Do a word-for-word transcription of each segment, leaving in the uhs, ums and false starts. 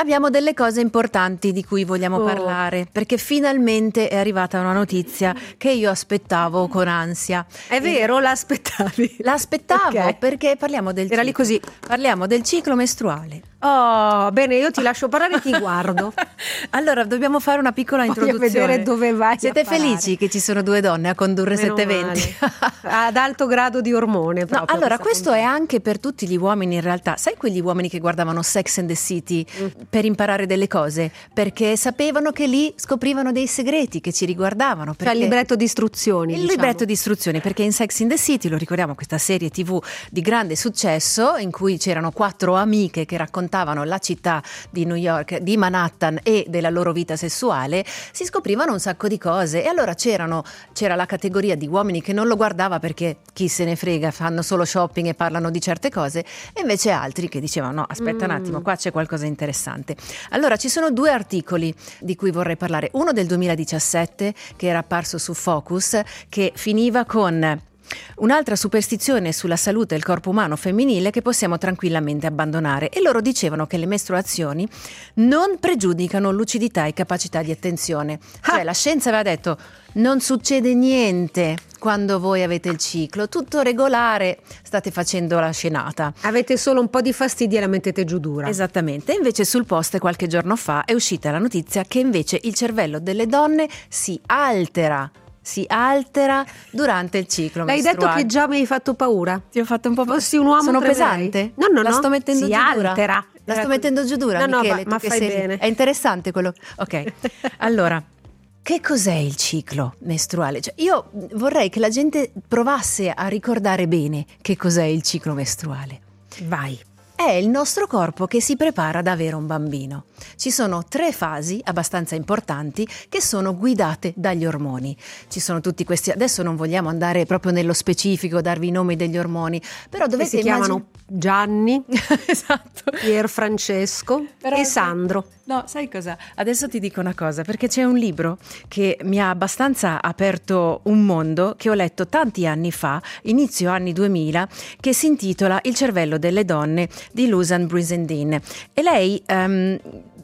abbiamo delle cose importanti di cui vogliamo Oh. parlare, perché finalmente è arrivata una notizia che io aspettavo con ansia. È vero, l'aspettavi? L'aspettavo Ok. perché parliamo del Era lì ciclo. così. Parliamo del ciclo mestruale. Oh, bene, io ti lascio parlare e ti guardo. Allora, dobbiamo fare una piccola Voglio introduzione. vedere dove vai a Siete parare. felici che ci sono due donne a condurre Meno settecentoventi? male. Ad alto grado di ormone No, proprio allora questa questo è puntata. anche per tutti gli uomini in realtà. Sai quegli uomini che guardavano Sex and the City Mm. per imparare delle cose? Perché sapevano che lì scoprivano dei segreti che ci riguardavano. Cioè perché- il libretto di istruzioni, Il diciamo. libretto di istruzioni, perché in Sex in the City, lo ricordiamo, questa serie tivù di grande successo in cui c'erano quattro amiche che raccontavano la città di New York, di Manhattan e della loro vita sessuale, si scoprivano un sacco di cose. E allora c'erano, c'era la categoria di uomini che non lo guardava perché chi se ne frega, fanno solo shopping e parlano di certe cose, e invece altri che dicevano no, aspetta un Mm. attimo, qua c'è qualcosa di interessante. Allora ci sono due articoli di cui vorrei parlare, uno del duemiladiciassette che era apparso su Focus, che finiva con un'altra superstizione sulla salute del corpo umano femminile che possiamo tranquillamente abbandonare, e loro dicevano che le mestruazioni non pregiudicano lucidità e capacità di attenzione. Cioè Ah. la scienza aveva detto non succede niente quando voi avete il ciclo, tutto regolare, state facendo la scenata. Avete solo un po' di fastidio e la mettete giù dura. Esattamente, invece sul Post qualche giorno fa è uscita la notizia che invece il cervello delle donne si altera, si altera durante il ciclo L'hai mestruale. detto che già mi hai fatto paura. Ti ho fatto un po'. Fossi un uomo Sono tremerei. pesante? No, no, La no. sto mettendo si giù dura. altera. La sto Era mettendo così. giù dura, No, no, Michele, ma, tu ma che fai sei- bene. È interessante quello. Ok. Allora, che cos'è il ciclo mestruale? Cioè, io vorrei che la gente provasse a ricordare bene che cos'è il ciclo mestruale. Vai. È il nostro corpo che si prepara ad avere un bambino. Ci sono tre fasi abbastanza importanti che sono guidate dagli ormoni. Ci sono tutti questi, adesso non vogliamo andare proprio nello specifico, darvi i nomi degli ormoni, però Che dovete si chiamano Gianni, esatto. Pier Francesco Però- e Sandro. No, sai cosa? Adesso ti dico una cosa, perché c'è un libro che mi ha abbastanza aperto un mondo che ho letto tanti anni fa, inizio anni duemila, che si intitola Il cervello delle donne di Luzanne Brizendine. E lei ehm,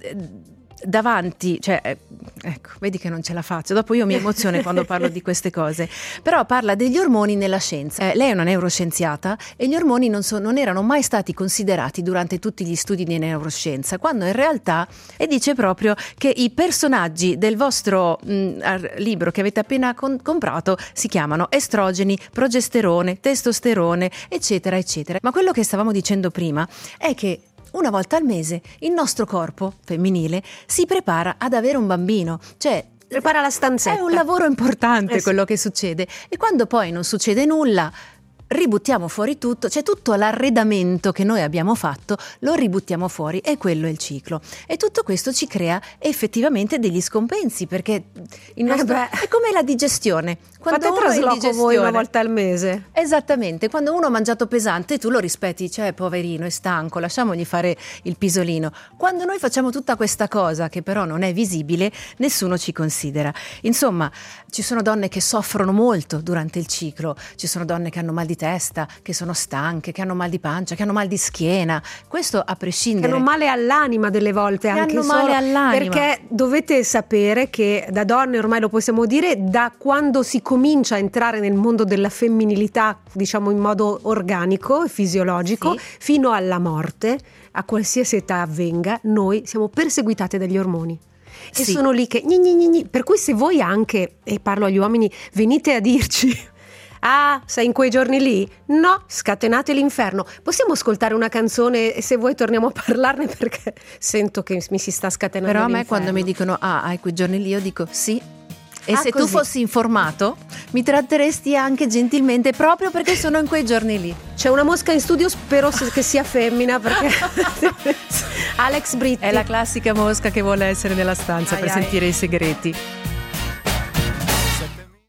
davanti, cioè eh, ecco, vedi che non ce la faccio, dopo io mi emoziono quando parlo di queste cose, però parla degli ormoni nella scienza. Eh, lei è una neuroscienziata e gli ormoni non, so, non erano mai stati considerati durante tutti gli studi di neuroscienza, quando in realtà, e dice proprio che i personaggi del vostro mh, ar- libro che avete appena con- comprato si chiamano estrogeni, progesterone, testosterone, eccetera, eccetera. Ma quello che stavamo dicendo prima è che una volta al mese il nostro corpo femminile si prepara ad avere un bambino, cioè Prepara la stanzetta. è un lavoro importante Eh sì. quello che succede, e quando poi non succede nulla ributtiamo fuori tutto, c'è tutto l'arredamento che noi abbiamo fatto, lo ributtiamo fuori, e quello è il ciclo. E tutto questo ci crea effettivamente degli scompensi, perché il nostro, Eh beh. è come la digestione. Quando Fate uno è in trasloco voi una digestione- volta al mese. Esattamente, quando uno ha mangiato pesante tu lo rispetti, cioè poverino, è stanco, lasciamogli fare il pisolino. Quando noi facciamo tutta questa cosa che però non è visibile, nessuno ci considera. Insomma, ci sono donne che soffrono molto durante il ciclo, ci sono donne che hanno mal di testa, che sono stanche, che hanno mal di pancia, che hanno mal di schiena, questo a Che prescindere. hanno male all'anima delle volte, Che anche hanno solo male all'anima. perché dovete sapere che da donne, ormai lo possiamo dire, da quando si comincia a entrare nel mondo della femminilità, diciamo in modo organico e fisiologico, Sì. fino alla morte, a qualsiasi età avvenga, noi siamo perseguitate dagli ormoni. E Sì. sono lì che gni gni gni gni. Per cui se voi anche, e parlo agli uomini, venite a dirci ah, sei in quei giorni lì? No, scatenate l'inferno. Possiamo ascoltare una canzone e se vuoi torniamo a parlarne, perché sento che mi si sta scatenando Però a me l'inferno. quando mi dicono ah, hai quei giorni lì, io dico sì. E Ah, se tu così. fossi informato, mi tratteresti anche gentilmente proprio perché sono in quei giorni lì. C'è una mosca in studio, spero se- che sia femmina, perché Alex Britti. È la classica mosca che vuole essere nella stanza Ai, per ai. sentire i segreti.